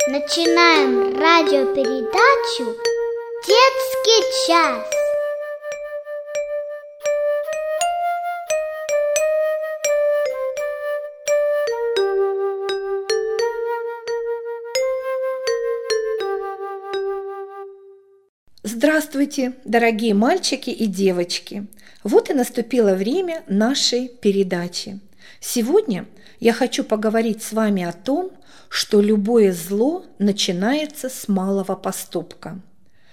Начинаем радиопередачу «Детский час». Здравствуйте, дорогие мальчики и девочки! Вот и наступило время нашей передачи. Сегодня я хочу поговорить с вами о том, что любое зло начинается с малого поступка.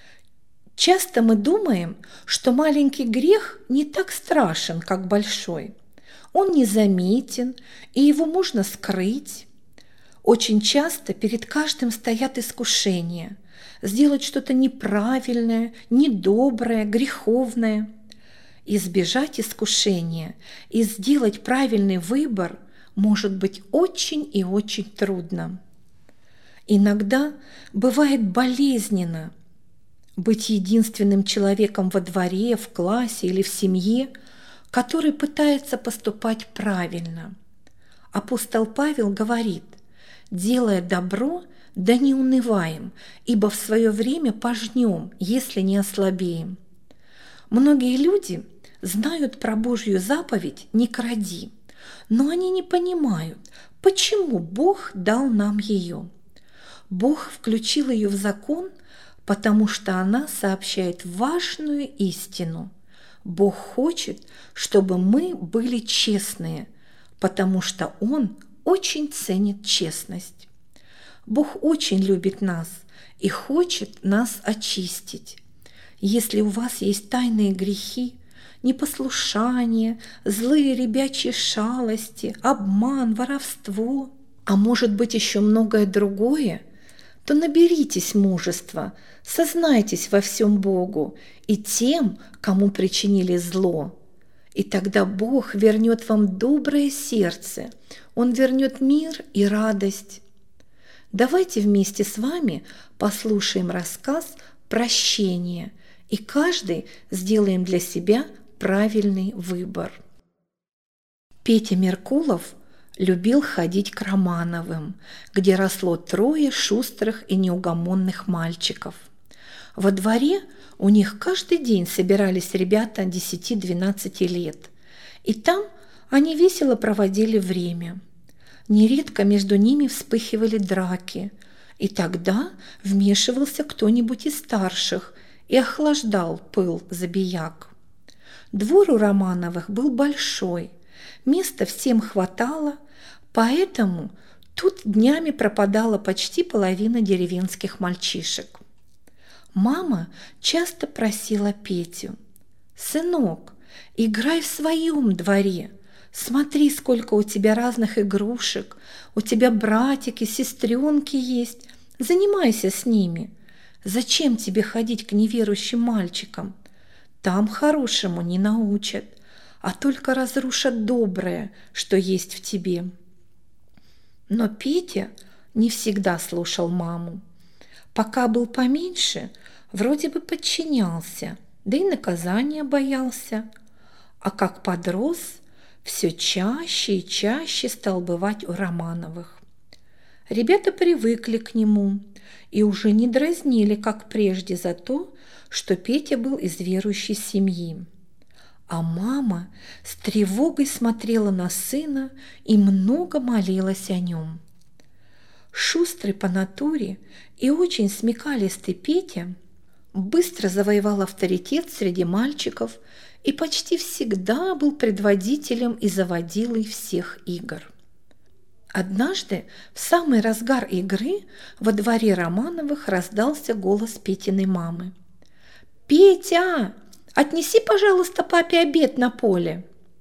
Часто мы думаем, что маленький грех не так страшен, как большой. Он незаметен, и его можно скрыть. Очень часто перед каждым стоят искушения сделать что-то неправильное, недоброе, греховное. Избежать искушения и сделать правильный выбор может быть очень и очень трудно. Иногда бывает болезненно быть единственным человеком во дворе, в классе или в семье, который пытается поступать правильно. Апостол Павел говорит: «Делая добро, да не унываем, ибо в свое время пожнем, если не ослабеем». Многие люди знают про Божью заповедь «не кради», но они не понимают, почему Бог дал нам ее. Бог включил ее в закон, потому что она сообщает важную истину. Бог хочет, чтобы мы были честные, потому что Он очень ценит честность. Бог очень любит нас и хочет нас очистить. Если у вас есть тайные грехи, непослушание, злые ребячьи шалости, обман, воровство, а может быть еще многое другое, то наберитесь мужества, сознайтесь во всем Богу и тем, кому причинили зло. И тогда Бог вернет вам доброе сердце, Он вернет мир и радость. Давайте вместе с вами послушаем рассказ «Прощение», и каждый сделаем для себя правильный выбор. Петя Меркулов любил ходить к Романовым, где росло 3 шустрых и неугомонных мальчиков. Во дворе у них каждый день собирались ребята 10-12 лет, и там они весело проводили время. Нередко между ними вспыхивали драки, и тогда вмешивался кто-нибудь из старших и охлаждал пыл забияк. Двор у Романовых был большой, места всем хватало, поэтому тут днями пропадала почти половина деревенских мальчишек. Мама часто просила Петю: «Сынок, играй в своем дворе, смотри, сколько у тебя разных игрушек, у тебя братики, сестренки есть, занимайся с ними. Зачем тебе ходить к неверующим мальчикам? Там хорошему не научат, а только разрушат доброе, что есть в тебе». Но Петя не всегда слушал маму. Пока был поменьше, вроде бы подчинялся, да и наказания боялся. А как подрос, все чаще и чаще стал бывать у Романовых. Ребята привыкли к нему и уже не дразнили, как прежде, за то, что Петя был из верующей семьи. А мама с тревогой смотрела на сына и много молилась о нем. Шустрый по натуре и очень смекалистый Петя быстро завоевал авторитет среди мальчиков и почти всегда был предводителем и заводилой всех игр. Однажды, в самый разгар игры, во дворе Романовых раздался голос Петиной мамы: «Петя, отнеси, пожалуйста, папе обед на поле».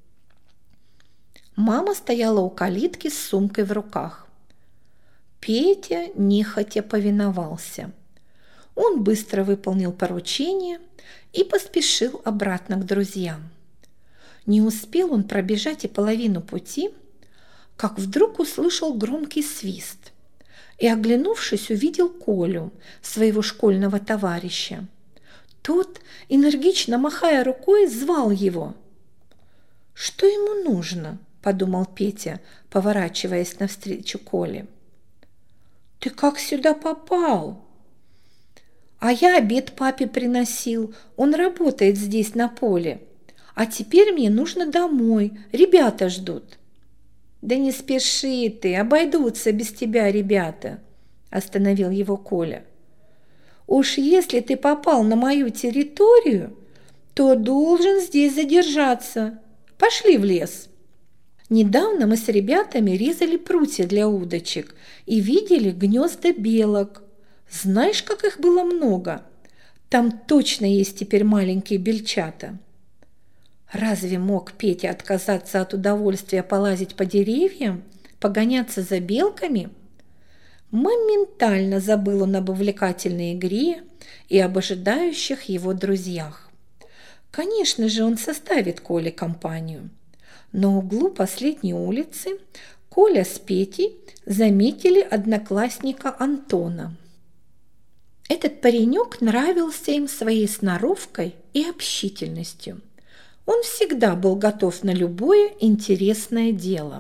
Мама стояла у калитки с сумкой в руках. Петя нехотя повиновался. Он быстро выполнил поручение и поспешил обратно к друзьям. Не успел он пробежать и половину пути, как вдруг услышал громкий свист и, оглянувшись, увидел Колю, своего школьного товарища. Тот, энергично махая рукой, звал его. «Что ему нужно?» – подумал Петя, поворачиваясь навстречу Коле. Ты как сюда попал?» «А я обед папе приносил, он работает здесь на поле. А теперь мне нужно домой, ребята ждут». «Да не спеши ты, обойдутся без тебя ребята», – остановил его Коля. «Уж если ты попал на мою территорию, то должен здесь задержаться. Пошли в лес». Недавно мы с ребятами резали прутья для удочек и видели гнезда белок. Знаешь, как их было много? Там точно есть теперь маленькие бельчата. Разве мог Петя отказаться от удовольствия полазить по деревьям, погоняться за белками? Моментально забыл он об увлекательной игре и об ожидающих его друзьях. Конечно же, он составит Коле компанию. На углу последней улицы Коля с Петей заметили одноклассника Антона. Этот паренек нравился им своей сноровкой и общительностью. Он всегда был готов на любое интересное дело.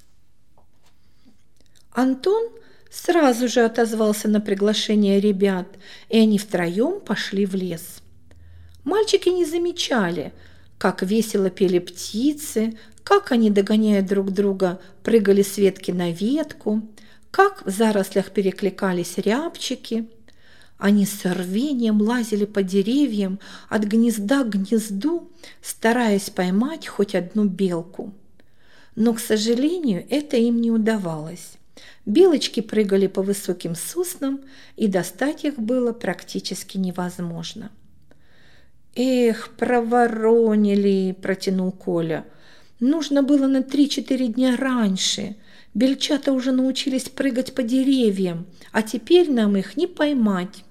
Антон сразу же отозвался на приглашение ребят, и они втроем пошли в лес. Мальчики не замечали, как весело пели птицы, как они, догоняя друг друга, прыгали с ветки на ветку, как в зарослях перекликались рябчики. Они с рвением лазили по деревьям от гнезда к гнезду, стараясь поймать хоть одну белку. Но, к сожалению, это им не удавалось. Белочки прыгали по высоким соснам, и достать их было практически невозможно. «Эх, проворонили!» – протянул Коля. «Нужно было на 3-4 дня раньше. Бельчата уже научились прыгать по деревьям, а теперь нам их не поймать».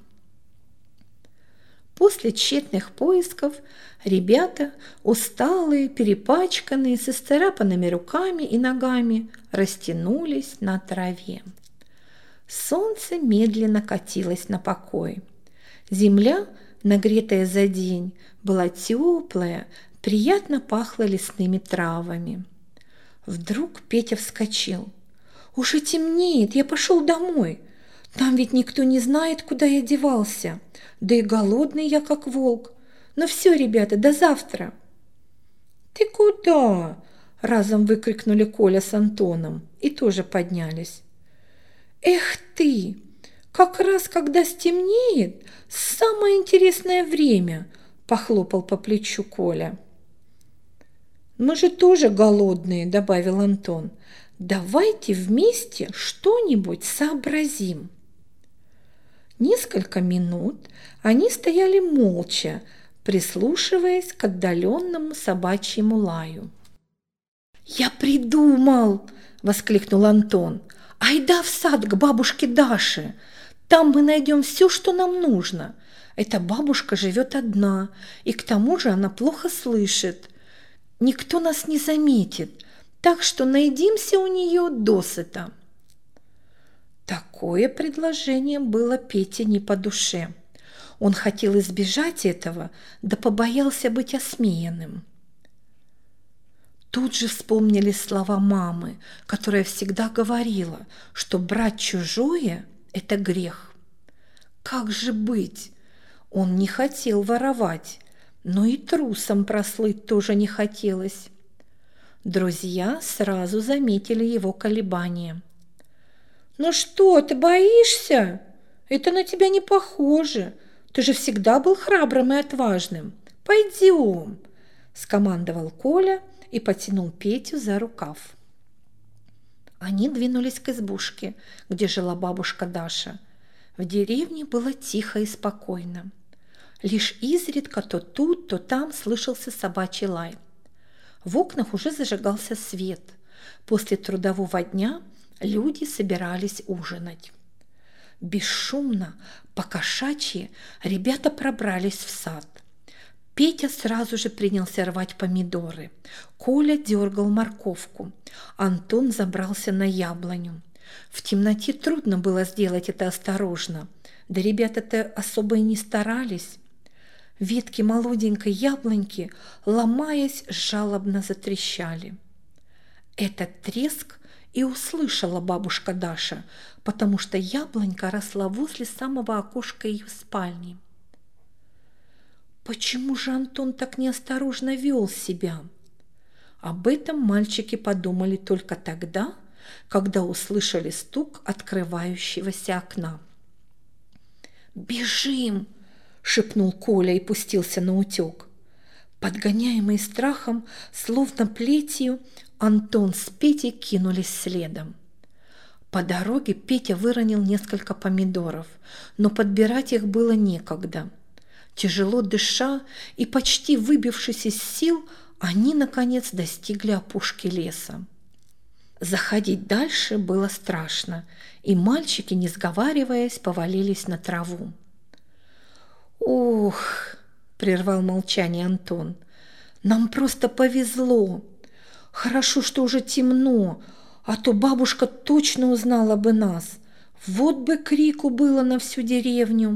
После тщетных поисков ребята, усталые, перепачканные, с исцарапанными руками и ногами, растянулись на траве. Солнце медленно катилось на покой. Земля, нагретая за день, была теплая, приятно пахла лесными травами. Вдруг Петя вскочил. «Уже темнеет, я пошел домой. Там ведь никто не знает, куда я девался. Да и голодный я, как волк. Ну все, ребята, до завтра». «Ты куда?» – разом выкрикнули Коля с Антоном и тоже поднялись. «Эх ты! Как раз когда стемнеет, самое интересное время!» – похлопал по плечу Коля. «Мы же тоже голодные», – добавил Антон. «Давайте вместе что-нибудь сообразим». Несколько минут они стояли молча, прислушиваясь к отдаленному собачьему лаю. «Я придумал!» – воскликнул Антон. «Айда в сад к бабушке Даше! Там мы найдем все, что нам нужно. Эта бабушка живет одна, и к тому же она плохо слышит. Никто нас не заметит, так что наедимся у нее досыта». Такое предложение было Пете не по душе. Он хотел избежать этого, да побоялся быть осмеянным. Тут же вспомнили слова мамы, которая всегда говорила, что брать чужое – это грех. Как же быть? Он не хотел воровать, но и трусом прослыть тоже не хотелось. Друзья сразу заметили его колебания. «Ну что, ты боишься? Это на тебя не похоже. Ты же всегда был храбрым и отважным. Пойдем!» – скомандовал Коля и потянул Петю за рукав. Они двинулись к избушке, где жила бабушка Даша. В деревне было тихо и спокойно. Лишь изредка то тут, то там слышался собачий лай. В окнах уже зажигался свет. После трудового дня люди собирались ужинать. Бесшумно, по-кошачьи, ребята пробрались в сад. Петя сразу же принялся рвать помидоры. Коля дергал морковку. Антон забрался на яблоню. В темноте трудно было сделать это осторожно. Да ребята-то особо и не старались. Ветки молоденькой яблоньки, ломаясь, жалобно затрещали. Этот треск и услышала бабушка Даша, потому что яблонька росла возле самого окошка ее спальни. Почему же Антон так неосторожно вел себя? Об этом мальчики подумали только тогда, когда услышали стук открывающегося окна. «Бежим!» – шепнул Коля и пустился наутек. Подгоняемые страхом, словно плетью, Антон с Петей кинулись следом. По дороге Петя выронил несколько помидоров, но подбирать их было некогда. Тяжело дыша и почти выбившись из сил, они, наконец, достигли опушки леса. Заходить дальше было страшно, и мальчики, не сговариваясь, повалились на траву. «Ох!» – прервал молчание Антон. «Нам просто повезло. Хорошо, что уже темно, а то бабушка точно узнала бы нас. Вот бы крику было на всю деревню».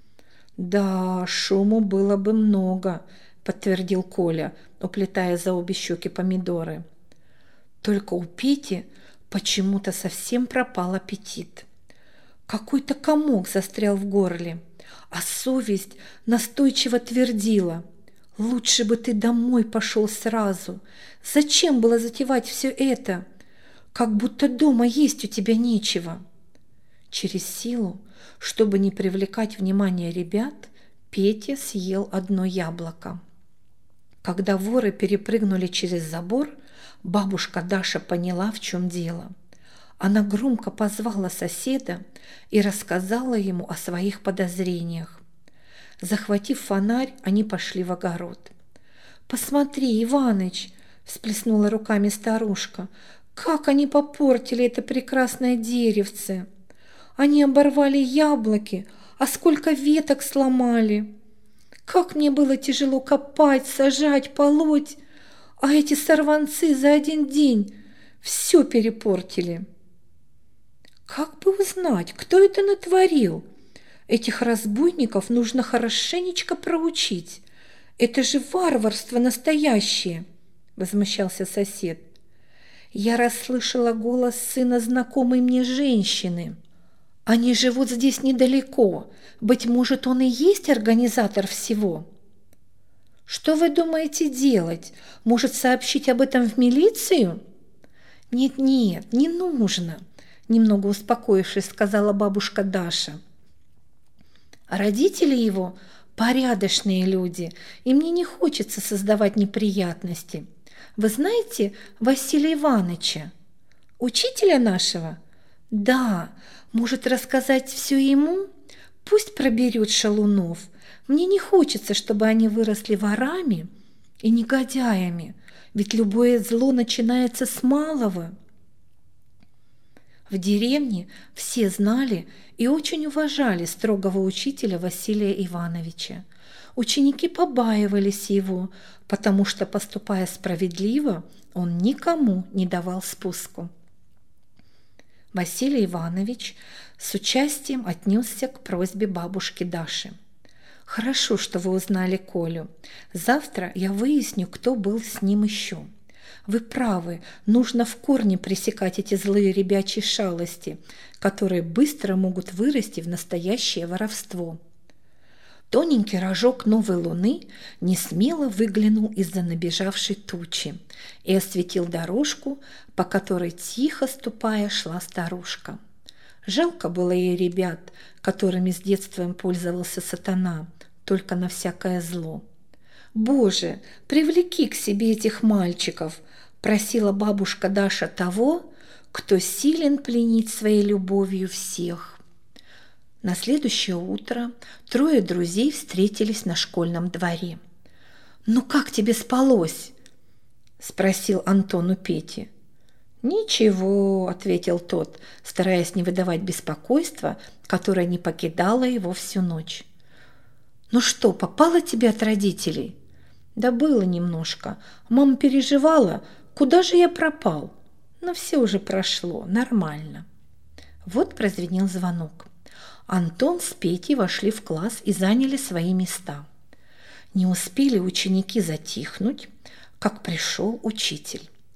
«Да, шуму было бы много», – подтвердил Коля, уплетая за обе щеки помидоры. Только у Пети почему-то совсем пропал аппетит. Какой-то комок застрял в горле, а совесть настойчиво твердила: «Лучше бы ты домой пошел сразу. Зачем было затевать все это? Как будто дома есть у тебя нечего». Через силу, чтобы не привлекать внимание ребят, Петя съел одно яблоко. Когда воры перепрыгнули через забор, бабушка Даша поняла, в чем дело. Она громко позвала соседа и рассказала ему о своих подозрениях. Захватив фонарь, они пошли в огород. «Посмотри, Иваныч!» – всплеснула руками старушка. «Как они попортили это прекрасное деревце! Они оборвали яблоки, а сколько веток сломали! Как мне было тяжело копать, сажать, полоть, а эти сорванцы за один день все перепортили!» «Как бы узнать, кто это натворил? Этих разбойников нужно хорошенечко проучить. Это же варварство настоящее!» – возмущался сосед. «Я расслышала голос сына знакомой мне женщины. Они живут здесь недалеко. Быть может, он и есть организатор всего?» «Что вы думаете делать? Может, сообщить об этом в милицию?» «Нет-нет, не нужно», – немного успокоившись, сказала бабушка Даша. «Родители его порядочные люди, и мне не хочется создавать неприятности. Вы знаете Василия Ивановича, учителя нашего? Да, может, рассказать все ему? Пусть проберет шалунов. Мне не хочется, чтобы они выросли ворами и негодяями, ведь любое зло начинается с малого». В деревне все знали и очень уважали строгого учителя Василия Ивановича. Ученики побаивались его, потому что, поступая справедливо, он никому не давал спуску. Василий Иванович с участием отнесся к просьбе бабушки Даши. «Хорошо, что вы узнали Колю. Завтра я выясню, кто был с ним еще. Вы правы, нужно в корне пресекать эти злые ребячьи шалости, которые быстро могут вырасти в настоящее воровство». Тоненький рожок новой луны несмело выглянул из-за набежавшей тучи и осветил дорожку, по которой, тихо ступая, шла старушка. Жалко было ей ребят, которыми с детства пользовался сатана, только на всякое зло. «Боже, привлеки к себе этих мальчиков!» – просила бабушка Даша того, кто силен пленить своей любовью всех. На следующее утро трое друзей встретились на школьном дворе. «Ну как тебе спалось?» – спросил Антон у Пети. «Ничего», – ответил тот, стараясь не выдавать беспокойства, которое не покидало его всю ночь. «Ну что, попало тебе от родителей?» «Да было немножко. Мама переживала, куда же я пропал? Но все уже прошло, нормально». Вот прозвенел звонок. Антон с Петей вошли в класс и заняли свои места. Не успели ученики затихнуть, как пришел учитель.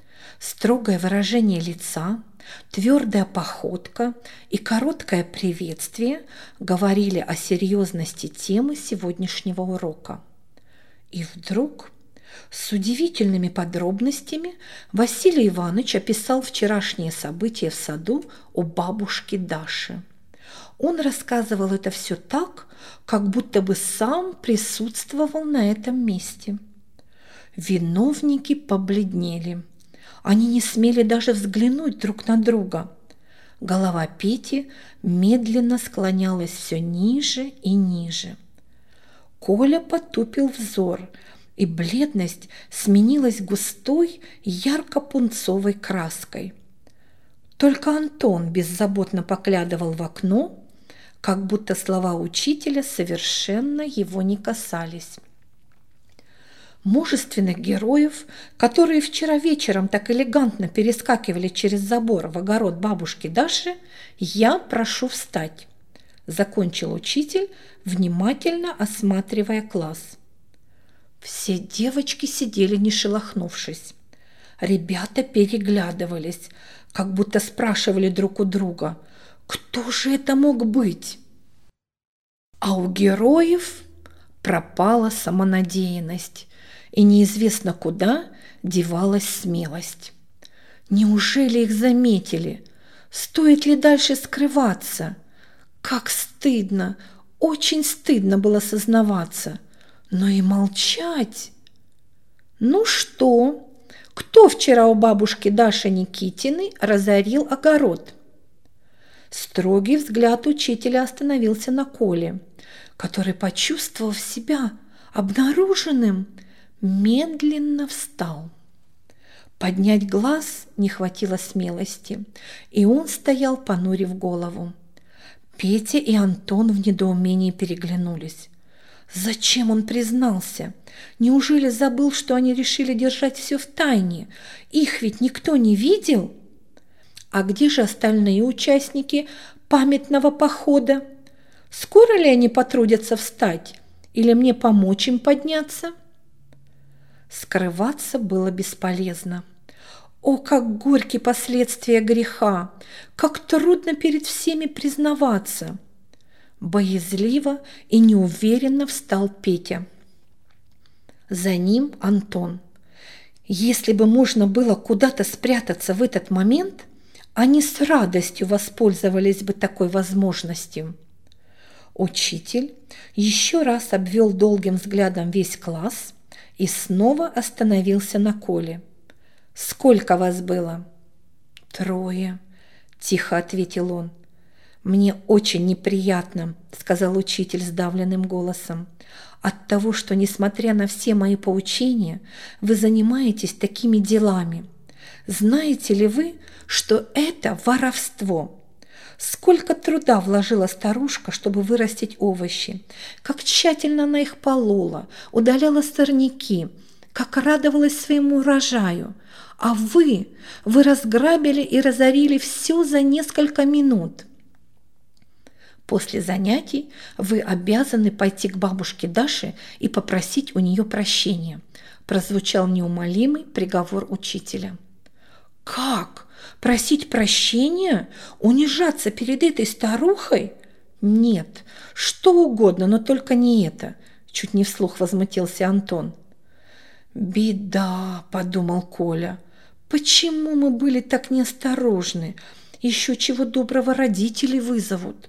Строгое выражение лица, твердая походка и короткое приветствие говорили о серьезности темы сегодняшнего урока. И вдруг, с удивительными подробностями, Василий Иванович описал вчерашние события в саду у бабушки Даши. Он рассказывал это все так, как будто бы сам присутствовал на этом месте. Виновники побледнели. Они не смели даже взглянуть друг на друга. Голова Пети медленно склонялась все ниже и ниже. Коля потупил взор, и бледность сменилась густой, ярко-пунцовой краской. Только Антон беззаботно поглядывал в окно, как будто слова учителя совершенно его не касались. Мужественных героев, которые вчера вечером так элегантно перескакивали через забор в огород бабушки Даши, я прошу встать, закончил учитель, внимательно осматривая класс. Все девочки сидели, не шелохнувшись. Ребята переглядывались, как будто спрашивали друг у друга, кто же это мог быть? А у героев пропала самонадеянность, и неизвестно куда девалась смелость. Неужели их заметили? Стоит ли дальше скрываться? Как стыдно, очень стыдно было сознаваться, но и молчать. Ну что, кто вчера у бабушки Даши Никитиной разорил огород? Строгий взгляд учителя остановился на Коле, который, почувствовав себя обнаруженным, медленно встал. Поднять глаз не хватило смелости, и он стоял, понурив голову. Петя и Антон в недоумении переглянулись. Зачем он признался? Неужели забыл, что они решили держать все в тайне? Их ведь никто не видел? А где же остальные участники памятного похода? Скоро ли они потрудятся встать? Или мне помочь им подняться? Скрываться было бесполезно. О, как горьки последствия греха! Как трудно перед всеми признаваться! Боязливо и неуверенно встал Петя. За ним Антон. Если бы можно было куда-то спрятаться в этот момент, они с радостью воспользовались бы такой возможностью. Учитель еще раз обвел долгим взглядом весь класс и снова остановился на Коле. «Сколько вас было?» «Трое», – тихо ответил он. «Мне очень неприятно», – сказал учитель сдавленным голосом, «от того, что, несмотря на все мои поучения, вы занимаетесь такими делами. Знаете ли вы, что это воровство? Сколько труда вложила старушка, чтобы вырастить овощи, как тщательно она их полола, удаляла сорняки, как радовалась своему урожаю. А вы разграбили и разорили все за несколько минут. После занятий вы обязаны пойти к бабушке Даше и попросить у нее прощения», – прозвучал неумолимый приговор учителя. «Как? Просить прощения? Унижаться перед этой старухой? Нет, что угодно, но только не это», – чуть не вслух возмутился Антон. «Беда», – подумал Коля. «Почему мы были так неосторожны? Еще чего доброго родители вызовут».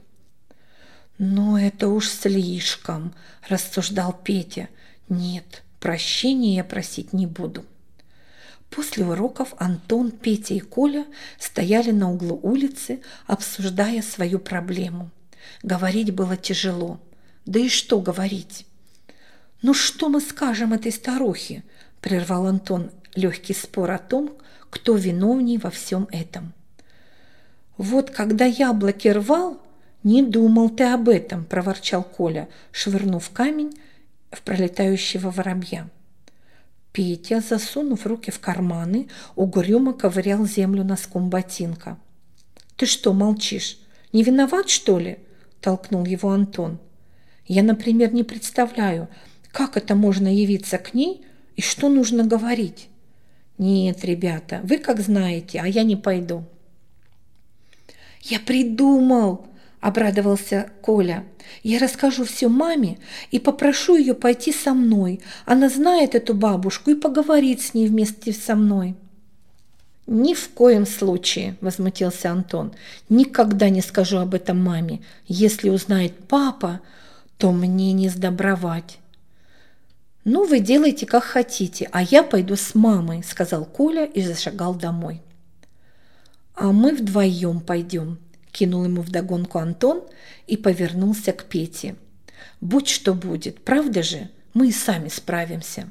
«Но это уж слишком», – рассуждал Петя. «Нет, прощения я просить не буду». После уроков Антон, Петя и Коля стояли на углу улицы, обсуждая свою проблему. Говорить было тяжело. Да и что говорить? «Ну что мы скажем этой старухе?» – прервал Антон легкий спор о том, кто виновней во всем этом. «Вот когда яблоки рвал, не думал ты об этом», – проворчал Коля, швырнув камень в пролетающего воробья. Петя, засунув руки в карманы, угрюмо ковырял землю носком ботинка. «Ты что молчишь? Не виноват, что ли?» – толкнул его Антон. «Я, например, не представляю, как это можно явиться к ней и что нужно говорить». «Нет, ребята, вы как знаете, а я не пойду». «Я придумал!» – обрадовался Коля. «Я расскажу все маме и попрошу ее пойти со мной. Она знает эту бабушку и поговорит с ней вместе со мной». «Ни в коем случае!» – возмутился Антон. «Никогда не скажу об этом маме. Если узнает папа, то мне не сдобровать». «Ну, вы делайте, как хотите, а я пойду с мамой», – сказал Коля и зашагал домой. «А мы вдвоем пойдем», – кинул ему вдогонку Антон и повернулся к Пете. «Будь что будет, правда же? Мы и сами справимся».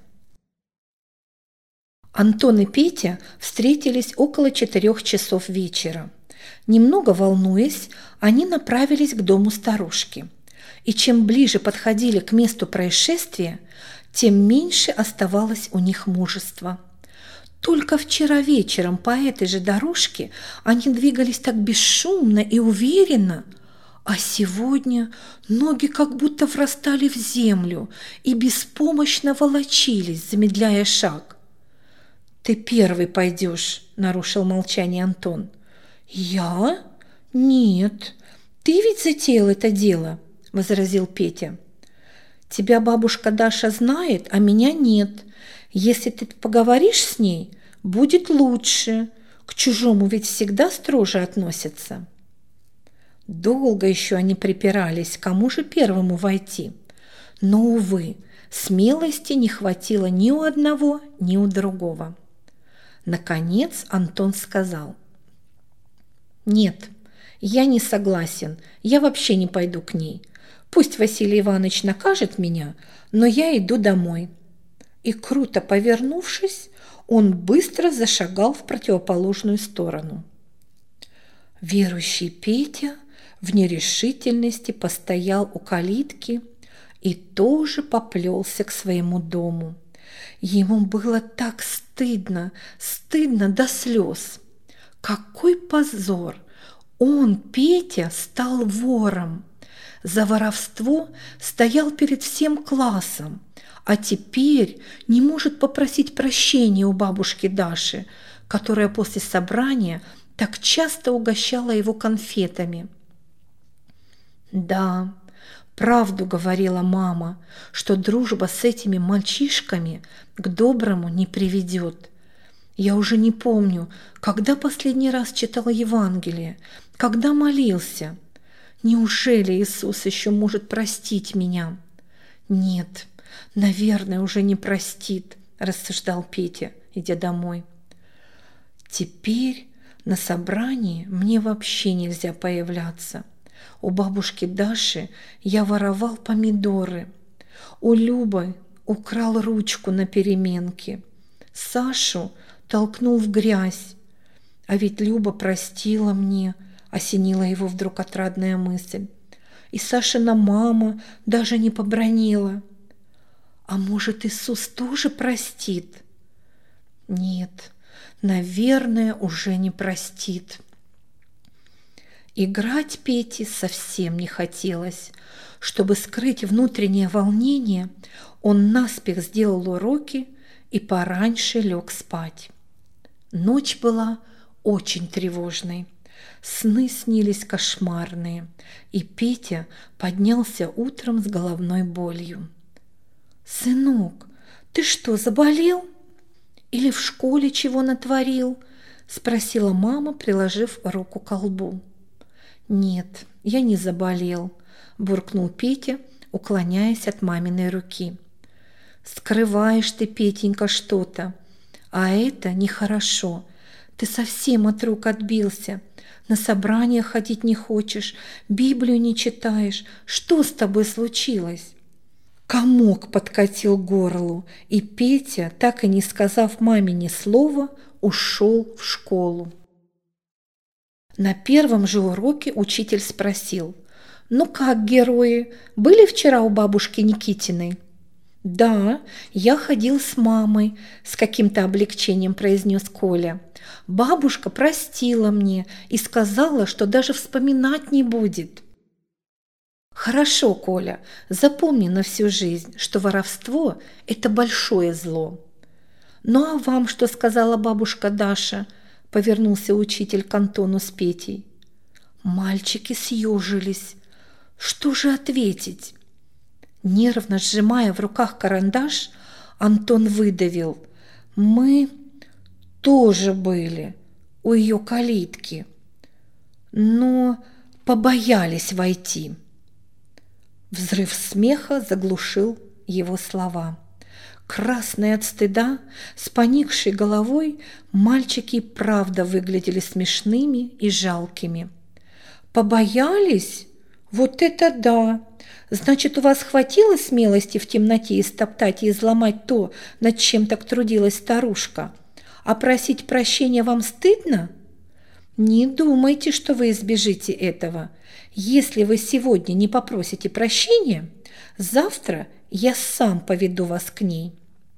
Антон и Петя встретились около 4 часов вечера. Немного волнуясь, они направились к дому старушки. И чем ближе подходили к месту происшествия, тем меньше оставалось у них мужества. Только вчера вечером по этой же дорожке они двигались так бесшумно и уверенно, а сегодня ноги как будто врастали в землю и беспомощно волочились, замедляя шаг. «Ты первый пойдешь», – нарушил молчание Антон. «Я? Нет, ты ведь затеял это дело», – возразил Петя. «Тебя бабушка Даша знает, а меня нет. Если ты поговоришь с ней, будет лучше. К чужому ведь всегда строже относятся». Долго еще они припирались, кому же первому войти. Но, увы, смелости не хватило ни у одного, ни у другого. Наконец Антон сказал: «Нет, я не согласен, я вообще не пойду к ней. Пусть Василий Иванович накажет меня, но я иду домой». И, круто повернувшись, он быстро зашагал в противоположную сторону. Верующий Петя в нерешительности постоял у калитки и тоже поплелся к своему дому. Ему было так стыдно до слез. Какой позор! Он, Петя, стал вором. За воровство стоял перед всем классом, а теперь не может попросить прощения у бабушки Даши, которая после собрания так часто угощала его конфетами. Да, правду говорила мама, что дружба с этими мальчишками к доброму не приведет. Я уже не помню, когда последний раз читал Евангелие, когда молился. Неужели Иисус еще может простить меня? Нет, наверное, уже не простит, рассуждал Петя, идя домой. Теперь на собрании мне вообще нельзя появляться. У бабушки Даши я воровал помидоры. У Любы украл ручку на переменке. Сашу толкнул в грязь. А ведь Люба простила мне, осенила его вдруг отрадная мысль. И Сашина мама даже не побранила. А может, Иисус тоже простит? Нет, наверное, уже не простит. Играть Пете совсем не хотелось. Чтобы скрыть внутреннее волнение, он наспех сделал уроки и пораньше лег спать. Ночь была очень тревожной. Сны снились кошмарные, и Петя поднялся утром с головной болью. «Сынок, ты что, заболел? Или в школе чего натворил?» – спросила мама, приложив руку к колбу. «Нет, я не заболел», – буркнул Петя, уклоняясь от маминой руки. «Скрываешь ты, Петенька, что-то, а это нехорошо. Ты совсем от рук отбился, на собрания ходить не хочешь, Библию не читаешь. Что с тобой случилось?» Комок подкатил к горлу, и Петя, так и не сказав маме ни слова, ушел в школу. На первом же уроке учитель спросил: «Ну как, герои, были вчера у бабушки Никитиной?» «Да, я ходил с мамой», – с каким-то облегчением произнес Коля. «Бабушка простила мне и сказала, что даже вспоминать не будет». «Хорошо, Коля, запомни на всю жизнь, что воровство – это большое зло. «Ну а вам что сказала бабушка Даша?» – повернулся учитель к Антону с Петей. Мальчики съежились. Что же ответить? Нервно сжимая в руках карандаш, Антон выдавил: «Мы тоже были у ее калитки, но побоялись войти». Взрыв смеха заглушил его слова. Красные от стыда, с поникшей головой, мальчики правда выглядели смешными и жалкими. «Побоялись? Вот это да! Значит, у вас хватило смелости в темноте истоптать и изломать то, над чем так трудилась старушка? А просить прощения вам стыдно? Не думайте, что вы избежите этого. Если вы сегодня не попросите прощения, завтра я сам поведу вас к ней».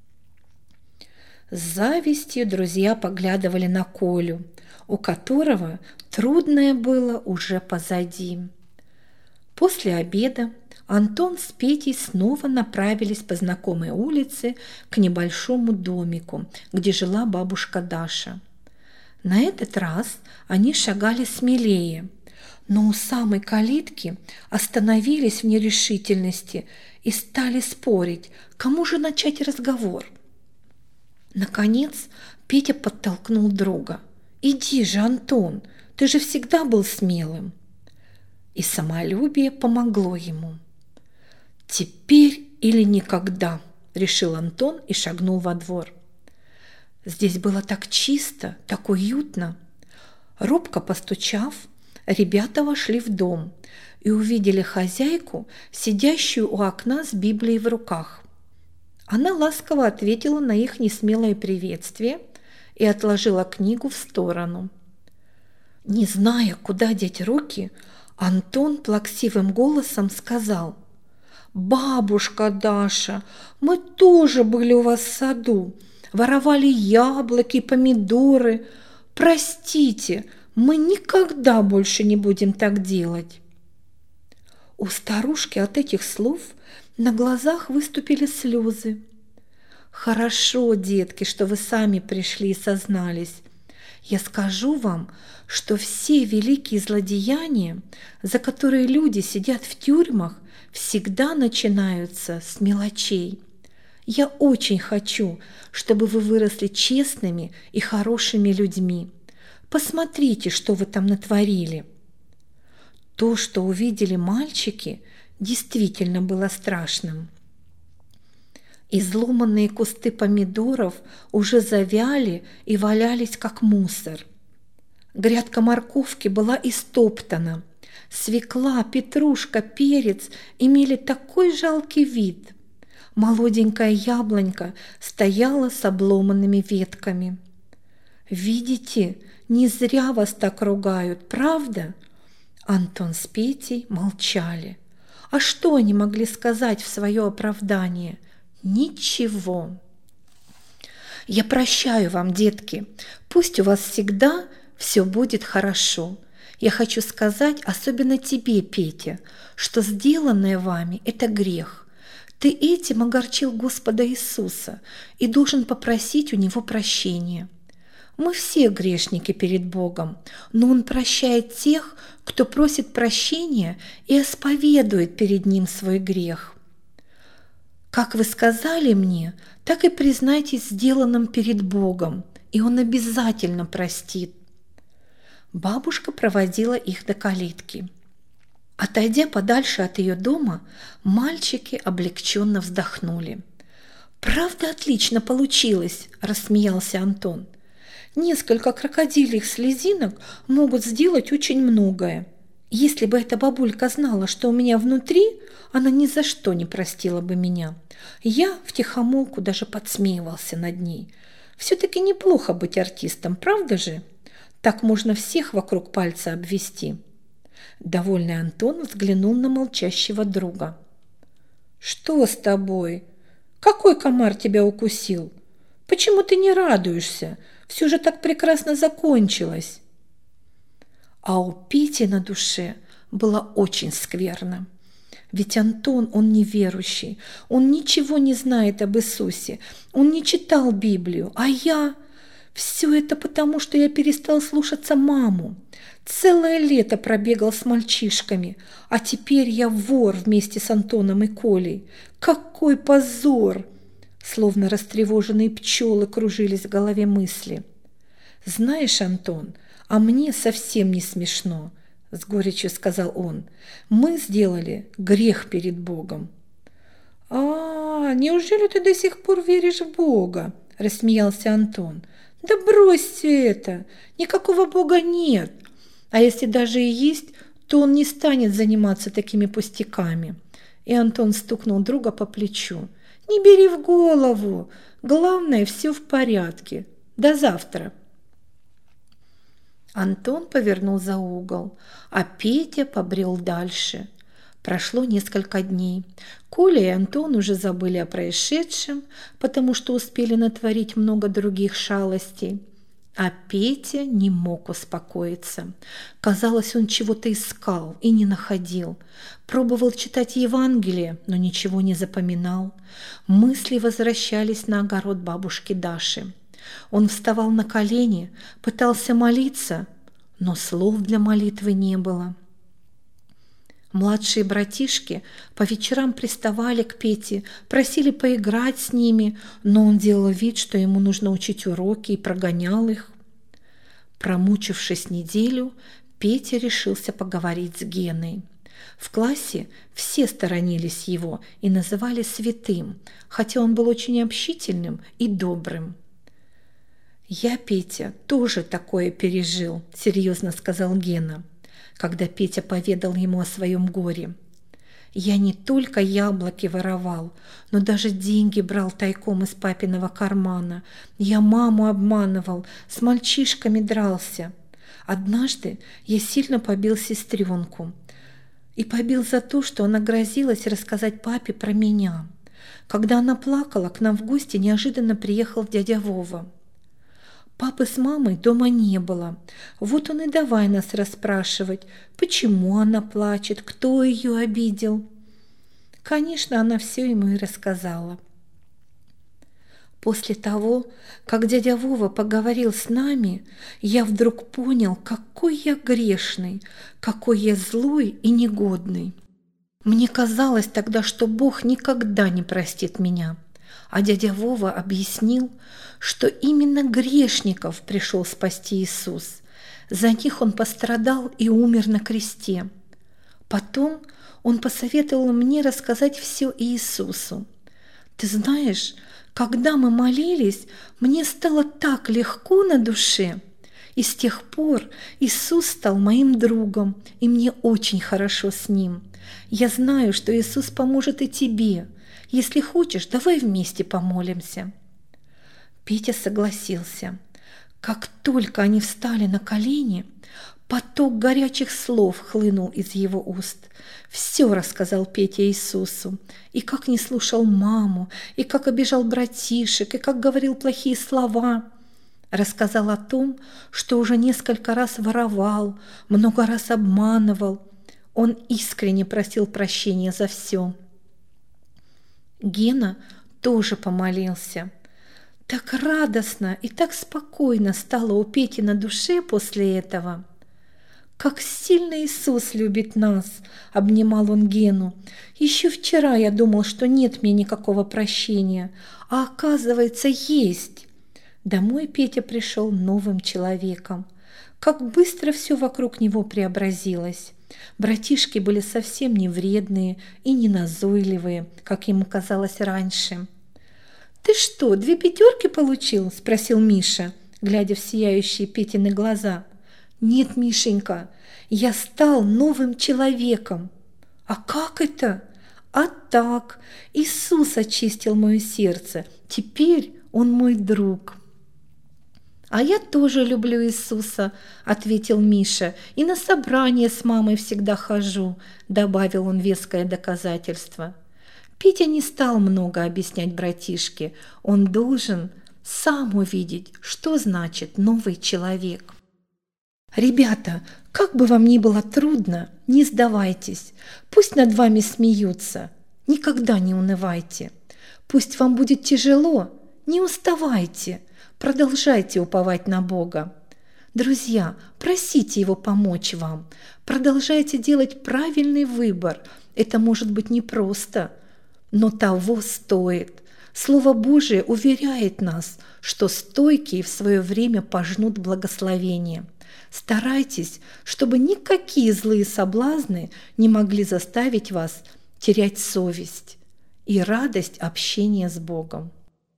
С завистью друзья поглядывали на Колю, у которого трудное было уже позади. После обеда Антон с Петей снова направились по знакомой улице к небольшому домику, где жила бабушка Даша. На этот раз они шагали смелее, но у самой калитки остановились в нерешительности и стали спорить, кому же начать разговор. Наконец Петя подтолкнул друга. «Иди же, Антон, ты же всегда был смелым». И самолюбие помогло ему. «Теперь или никогда», – решил Антон и шагнул во двор. Здесь было так чисто, так уютно. Робко постучав, ребята вошли в дом и увидели хозяйку, сидящую у окна с Библией в руках. Она ласково ответила на их несмелое приветствие и отложила книгу в сторону. Не зная, куда деть руки, Антон плаксивым голосом сказал: «Бабушка Даша, мы тоже были у вас в саду, воровали яблоки, помидоры. Простите, мы никогда больше не будем так делать». У старушки от этих слов на глазах выступили слезы. «Хорошо, детки, что вы сами пришли и сознались. Я скажу вам, что все великие злодеяния, за которые люди сидят в тюрьмах, всегда начинаются с мелочей. Я очень хочу, чтобы вы выросли честными и хорошими людьми. Посмотрите, что вы там натворили». То, что увидели мальчики, действительно было страшным. Изломанные кусты помидоров уже завяли и валялись, как мусор. Грядка морковки была истоптана. Свекла, петрушка, перец имели такой жалкий вид. Молоденькая яблонька стояла с обломанными ветками. «Видите, не зря вас так ругают, правда?» Антон с Петей молчали. А что они могли сказать в свое оправдание? Ничего. «Я прощаю вам, детки. Пусть у вас всегда все будет хорошо. Я хочу сказать, особенно тебе, Петя, что сделанное вами – это грех. Ты этим огорчил Господа Иисуса и должен попросить у Него прощения. Мы все грешники перед Богом, но Он прощает тех, кто просит прощения и исповедует перед Ним свой грех. Как вы сказали мне, так и признайтесь сделанным перед Богом, и Он обязательно простит». Бабушка проводила их до калитки. Отойдя подальше от ее дома, мальчики облегченно вздохнули. «Правда, отлично получилось», – рассмеялся Антон. «Несколько крокодильих слезинок могут сделать очень многое. Если бы эта бабулька знала, что у меня внутри, она ни за что не простила бы меня. Я втихомолку даже подсмеивался над ней. Все-таки неплохо быть артистом, правда же? Так можно всех вокруг пальца обвести». Довольный Антон взглянул на молчащего друга. «Что с тобой? Какой комар тебя укусил? Почему ты не радуешься? Все же так прекрасно закончилось». А у Пети на душе было очень скверно. Ведь Антон, он неверующий, он ничего не знает об Иисусе, он не читал Библию, а я... Все это потому, что я перестал слушаться маму. Целое лето пробегал с мальчишками, а теперь я вор вместе с Антоном и Колей. Какой позор! Словно растревоженные пчелы кружились в голове мысли. «Знаешь, Антон, а мне совсем не смешно», – с горечью сказал он. «Мы сделали грех перед Богом». Неужели ты до сих пор веришь в Бога?» – рассмеялся Антон. «Да брось все это! Никакого Бога нет! А если даже и есть, то он не станет заниматься такими пустяками». И Антон стукнул друга по плечу. «Не бери в голову! Главное, все в порядке. До завтра!» Антон повернул за угол, а Петя побрел дальше. Прошло несколько дней. Коля и Антон уже забыли о происшедшем, потому что успели натворить много других шалостей. А Петя не мог успокоиться. Казалось, он чего-то искал и не находил. Пробовал читать Евангелие, но ничего не запоминал. Мысли возвращались на огород бабушки Даши. Он вставал на колени, пытался молиться, но слов для молитвы не было. Младшие братишки по вечерам приставали к Пете, просили поиграть с ними, но он делал вид, что ему нужно учить уроки, и прогонял их. Промучившись неделю, Петя решился поговорить с Геной. В классе все сторонились его и называли святым, хотя он был очень общительным и добрым. «Я, Петя, тоже такое пережил», – серьезно сказал Гена, когда Петя поведал ему о своем горе. «Я не только яблоки воровал, но даже деньги брал тайком из папиного кармана. Я маму обманывал, с мальчишками дрался. Однажды я сильно побил сестренку. И побил за то, что она грозилась рассказать папе про меня. Когда она плакала, к нам в гости неожиданно приехал дядя Вова. Папы с мамой дома не было. Вот он и давай нас расспрашивать, почему она плачет, кто ее обидел. Конечно, она все ему и рассказала. После того, как дядя Вова поговорил с нами, я вдруг понял, какой я грешный, какой я злой и негодный. Мне казалось тогда, что Бог никогда не простит меня. А дядя Вова объяснил, что именно грешников пришел спасти Иисус. За них он пострадал и умер на кресте. Потом он посоветовал мне рассказать все Иисусу. Ты знаешь, когда мы молились, мне стало так легко на душе. И с тех пор Иисус стал моим другом, и мне очень хорошо с Ним. Я знаю, что Иисус поможет и тебе. Если хочешь, давай вместе помолимся». Петя согласился. Как только они встали на колени, поток горячих слов хлынул из его уст. Все рассказал Петя Иисусу. И как не слушал маму, и как обижал братишек, и как говорил плохие слова. Рассказал о том, что уже несколько раз воровал, много раз обманывал. Он искренне просил прощения за все. Гена тоже помолился. Так радостно и так спокойно стало у Пети на душе после этого. «Как сильно Иисус любит нас!» – обнимал он Гену. «Еще вчера я думал, что нет мне никакого прощения, а оказывается, есть!» Домой Петя пришел новым человеком. Как быстро все вокруг него преобразилось. Братишки были совсем не вредные и не назойливые, как ему казалось раньше. «Ты что, 2 5 получил?» – спросил Миша, глядя в сияющие Петины глаза. «Нет, Мишенька, я стал новым человеком». «А как это?» «А так, Иисус очистил мое сердце, теперь Он мой друг». «А я тоже люблю Иисуса», – ответил Миша, – «и на собрание с мамой всегда хожу», – добавил он веское доказательство. Петя не стал много объяснять братишке, он должен сам увидеть, что значит новый человек. Ребята, как бы вам ни было трудно, не сдавайтесь. Пусть над вами смеются. Никогда не унывайте. Пусть вам будет тяжело, не уставайте. Продолжайте уповать на Бога. Друзья, просите Его помочь вам. Продолжайте делать правильный выбор. Это может быть непросто, но того стоит. Слово Божие уверяет нас, что стойкие в свое время пожнут благословение. Старайтесь, чтобы никакие злые соблазны не могли заставить вас терять совесть и радость общения с Богом.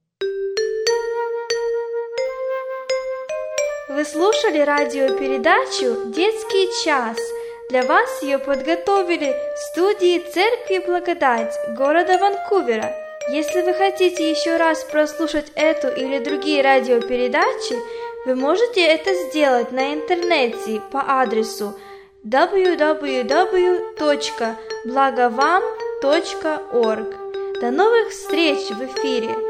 Вы слушали радиопередачу «Детский час». Для вас ее подготовили в студии Церкви Благодать города Ванкувера. Если вы хотите еще раз прослушать эту или другие радиопередачи, вы можете это сделать на интернете по адресу www.blagovam.org. До новых встреч в эфире!